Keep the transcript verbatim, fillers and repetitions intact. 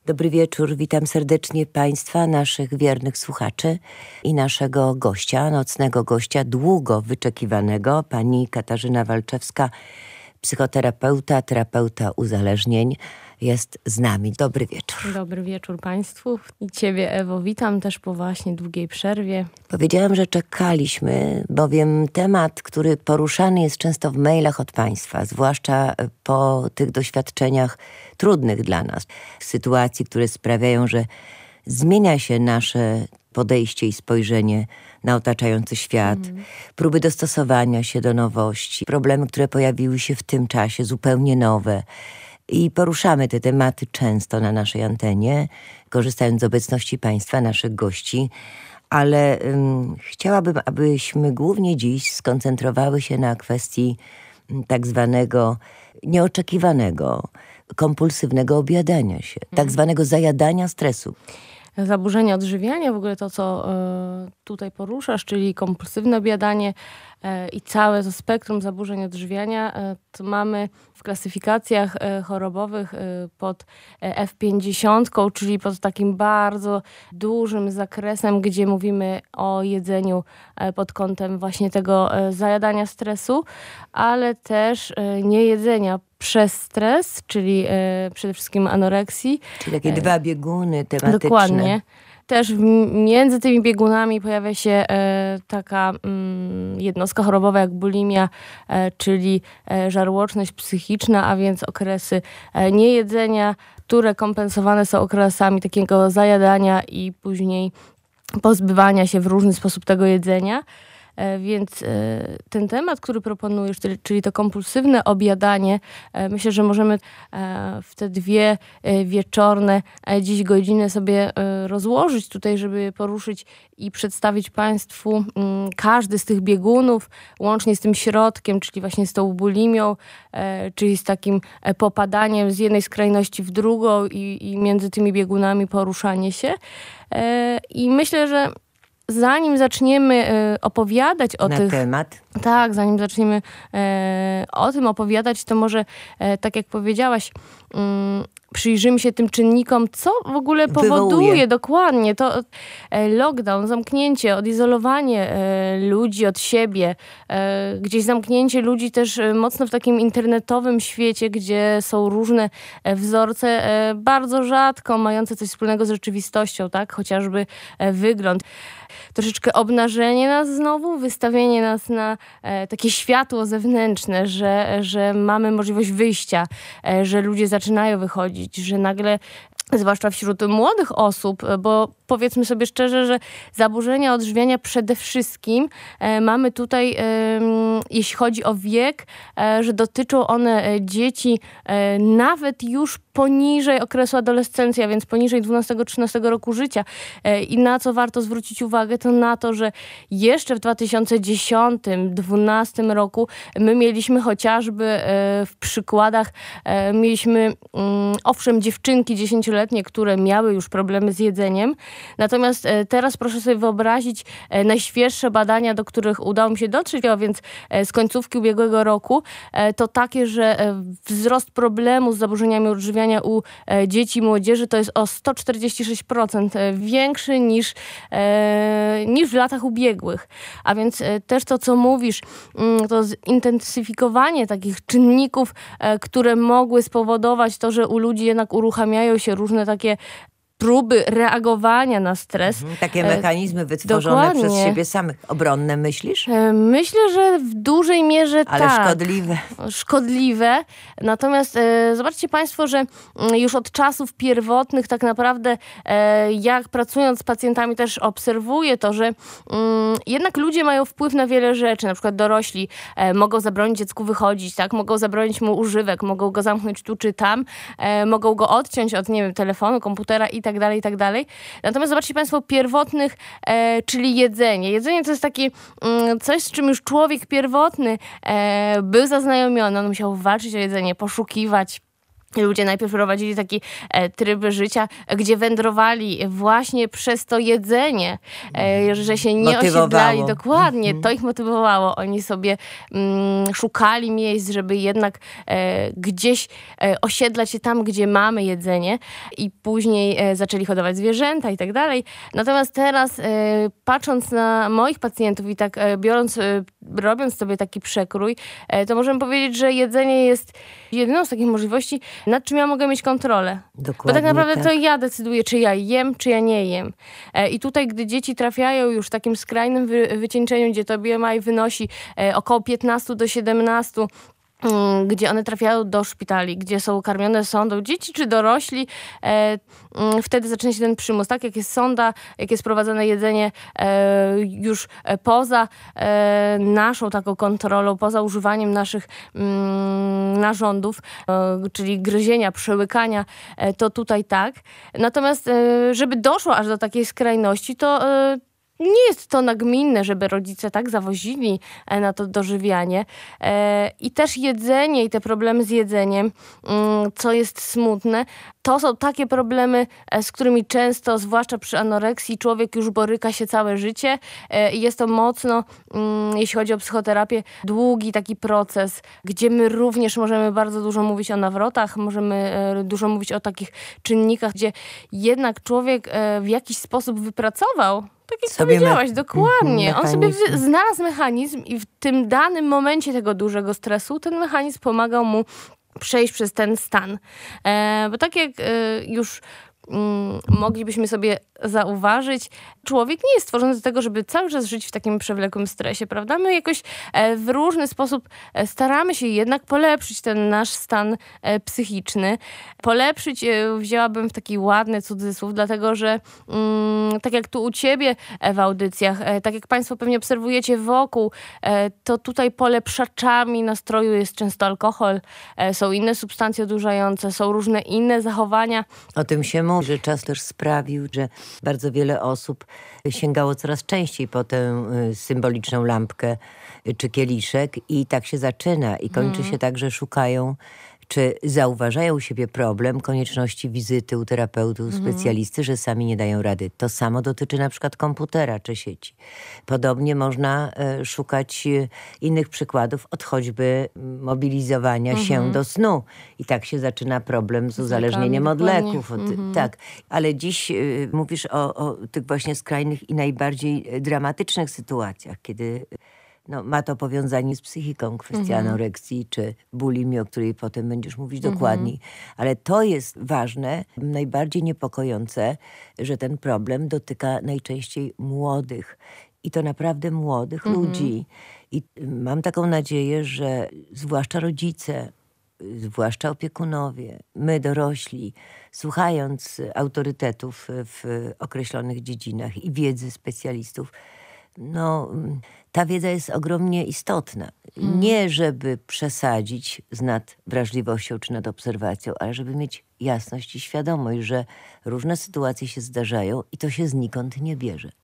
Dobry wieczór, witam serdecznie Państwa, naszych wiernych słuchaczy i naszego gościa, nocnego gościa, długo wyczekiwanego, pani Katarzyna Walczewska, psychoterapeuta, terapeuta uzależnień, jest z nami. Dobry wieczór. Dobry wieczór Państwu i Ciebie, Ewo, witam też po właśnie długiej przerwie. Powiedziałam, że czekaliśmy, bowiem temat, który poruszany jest często w mailach od Państwa, zwłaszcza po tych doświadczeniach trudnych dla nas, sytuacji, które sprawiają, że zmienia się nasze podejście i spojrzenie na otaczający świat, mm. próby dostosowania się do nowości, problemy, które pojawiły się w tym czasie, zupełnie nowe. I poruszamy te tematy często na naszej antenie, korzystając z obecności Państwa, naszych gości, ale um, chciałabym, abyśmy głównie dziś skoncentrowały się na kwestii um, tak zwanego nieoczekiwanego, kompulsywnego objadania się, mm. tak zwanego zajadania stresu. Zaburzenia odżywiania, w ogóle to, co y, tutaj poruszasz, czyli kompulsywne objadanie y, i całe to spektrum zaburzeń odżywiania, y, to mamy w klasyfikacjach y, chorobowych y, pod F pięćdziesiąt, czyli pod takim bardzo dużym zakresem, gdzie mówimy o jedzeniu y, pod kątem właśnie tego y, zajadania stresu, ale też y, niejedzenia przez stres, czyli y, przede wszystkim anoreksji. Czyli takie dwa bieguny tematyczne. Dokładnie. Też między tymi biegunami pojawia się e, taka mm, jednostka chorobowa jak bulimia, e, czyli e, żarłoczność psychiczna, a więc okresy e, niejedzenia, które kompensowane są okresami takiego zajadania i później pozbywania się w różny sposób tego jedzenia. Więc ten temat, który proponujesz, czyli to kompulsywne objadanie, myślę, że możemy w te dwie wieczorne dziś godziny sobie rozłożyć tutaj, żeby poruszyć i przedstawić Państwu każdy z tych biegunów, łącznie z tym środkiem, czyli właśnie z tą bulimią, czyli z takim popadaniem z jednej skrajności w drugą i, i między tymi biegunami poruszanie się. I myślę, że zanim zaczniemy y, opowiadać o na tych... temat. Tak, zanim zaczniemy y, o tym opowiadać, to może, y, tak jak powiedziałaś, y, przyjrzymy się tym czynnikom, co w ogóle powoduje Wywołuje. dokładnie to y, lockdown, zamknięcie, odizolowanie y, ludzi od siebie, y, gdzieś zamknięcie ludzi też y, mocno w takim internetowym świecie, gdzie są różne y, wzorce, y, bardzo rzadko mające coś wspólnego z rzeczywistością, tak? Chociażby y, wygląd. Troszeczkę obnażenie nas znowu, wystawienie nas na e, takie światło zewnętrzne, że, że mamy możliwość wyjścia, e, że ludzie zaczynają wychodzić, że nagle, zwłaszcza wśród młodych osób, bo powiedzmy sobie szczerze, że zaburzenia odżywiania przede wszystkim e, mamy tutaj, e, jeśli chodzi o wiek, e, że dotyczą one e, dzieci e, nawet już poniżej okresu adolescencji, a więc poniżej dwunastego trzynastego roku życia. E, I na co warto zwrócić uwagę, to na to, że jeszcze w dwa tysiące dziesiątym dwunastym roku my mieliśmy chociażby e, w przykładach, e, mieliśmy mm, owszem dziewczynki dziesięcioletnie, które miały już problemy z jedzeniem. Natomiast e, teraz proszę sobie wyobrazić e, najświeższe badania, do których udało mi się dotrzeć, a więc e, z końcówki ubiegłego roku, e, to takie, że e, wzrost problemu z zaburzeniami odżywiania u e, dzieci i młodzieży to jest o sto czterdzieści sześć procent e, większy niż, e, niż w latach ubiegłych. A więc e, też to, co mówisz, m, to zintensyfikowanie takich czynników, e, które mogły spowodować to, że u ludzi jednak uruchamiają się różne takie próby reagowania na stres. Mhm, takie mechanizmy wytworzone Dokładnie. przez siebie samych. Obronne myślisz? Myślę, że w dużej mierze Ale tak. szkodliwe. Szkodliwe. Natomiast e, zobaczcie Państwo, że m, już od czasów pierwotnych tak naprawdę e, jak pracując z pacjentami też obserwuję to, że m, jednak ludzie mają wpływ na wiele rzeczy. Na przykład dorośli e, mogą zabronić dziecku wychodzić, tak? Mogą zabronić mu używek, mogą go zamknąć tu czy tam, e, mogą go odciąć od, nie wiem, telefonu, komputera i tak dalej, i tak dalej. Natomiast zobaczcie Państwo pierwotnych, e, czyli jedzenie. Jedzenie to jest takie mm, coś, z czym już człowiek pierwotny e, był zaznajomiony. On musiał walczyć o jedzenie, poszukiwać Ludzie najpierw prowadzili taki e, tryb życia, gdzie wędrowali właśnie przez to jedzenie, e, że się nie Motywowało. osiedlali. Dokładnie, Mhm. to ich motywowało. Oni sobie mm, szukali miejsc, żeby jednak e, gdzieś e, osiedlać się tam, gdzie mamy jedzenie i później e, zaczęli hodować zwierzęta i tak dalej. Natomiast teraz e, patrząc na moich pacjentów i tak e, biorąc, e, robiąc sobie taki przekrój, e, to możemy powiedzieć, że jedzenie jest jedyną z takich możliwości, nad czym ja mogę mieć kontrolę. Dokładnie Bo tak naprawdę tak. to ja decyduję, czy ja jem, czy ja nie jem. E, I tutaj, gdy dzieci trafiają już w takim skrajnym wy, wycieńczeniu, gdzie to B M I wynosi e, około piętnaście do siedemnastu, mm, gdzie one trafiają do szpitali, gdzie są karmione sondą, dzieci czy dorośli, e, mm, wtedy zaczyna się ten przymus, tak? Jak jest sonda, jak jest prowadzone jedzenie e, już e, poza e, naszą taką kontrolą, poza używaniem naszych mm, narządów, e, czyli gryzienia, przełykania, e, to tutaj tak. Natomiast e, żeby doszło aż do takiej skrajności, to e, nie jest to nagminne, żeby rodzice tak zawozili e, na to dożywianie. E, I też jedzenie i te problemy z jedzeniem, mm, co jest smutne, to są takie problemy, e, z którymi często, zwłaszcza przy anoreksji, człowiek już boryka się całe życie. E, I jest to mocno, mm, jeśli chodzi o psychoterapię, długi taki proces, gdzie my również możemy bardzo dużo mówić o nawrotach, możemy e, dużo mówić o takich czynnikach, gdzie jednak człowiek e, w jakiś sposób wypracował, tak jak Sobie powiedziałaś, me- dokładnie. On sobie mechanizm. wy- znalazł mechanizm i w tym danym momencie tego dużego stresu ten mechanizm pomagał mu przejść przez ten stan. E, bo tak jak e, już mm, moglibyśmy sobie zauważyć, człowiek nie jest stworzony do tego, żeby cały czas żyć w takim przewlekłym stresie, prawda? My jakoś e, w różny sposób e, staramy się jednak polepszyć ten nasz stan e, psychiczny. Polepszyć e, wzięłabym w taki ładny cudzysłów, dlatego że mm, tak jak tu u ciebie e, w audycjach, e, tak jak państwo pewnie obserwujecie wokół, e, to tutaj polepszaczami nastroju jest często alkohol, e, są inne substancje odurzające, są różne inne zachowania. O tym się mówi, że czas też sprawił, że bardzo wiele osób sięgało coraz częściej po tę y, symboliczną lampkę y, czy kieliszek i tak się zaczyna i kończy się tak, że szukają czy zauważają u siebie problem konieczności wizyty u terapeuty, u specjalisty, że sami nie dają rady. To samo dotyczy na przykład komputera czy sieci. Podobnie można e, szukać e, innych przykładów od choćby mobilizowania się do snu. I tak się zaczyna problem z uzależnieniem od dokładnie. leków. Od, Tak, ale dziś e, mówisz o, o tych właśnie skrajnych i najbardziej e, dramatycznych sytuacjach, kiedy no, ma to powiązanie z psychiką, kwestia anoreksji czy bulimii, o której potem będziesz mówić dokładniej. Ale to jest ważne, najbardziej niepokojące, że ten problem dotyka najczęściej młodych. I to naprawdę młodych ludzi. I mam taką nadzieję, że zwłaszcza rodzice, zwłaszcza opiekunowie, my dorośli, słuchając autorytetów w określonych dziedzinach i wiedzy specjalistów, no, ta wiedza jest ogromnie istotna. Nie żeby przesadzić z nadwrażliwością czy nad obserwacją, ale żeby mieć jasność i świadomość, że różne sytuacje się zdarzają i to się znikąd nie bierze.